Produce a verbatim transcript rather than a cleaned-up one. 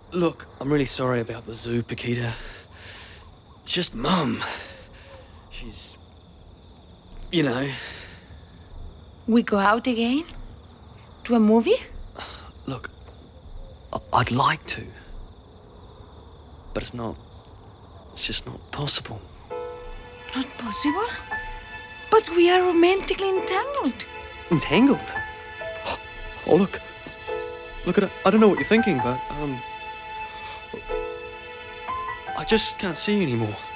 Look, I'm really sorry about the zoo, Paquita. It's just Mum. She's... you know... We go out again? To a movie? Look, I- I'd like to. But it's not... it's just not possible. Not possible? But we are romantically entangled. Entangled? Oh, look. Look at it. I don't know what you're thinking, but, um... I just can't see you anymore.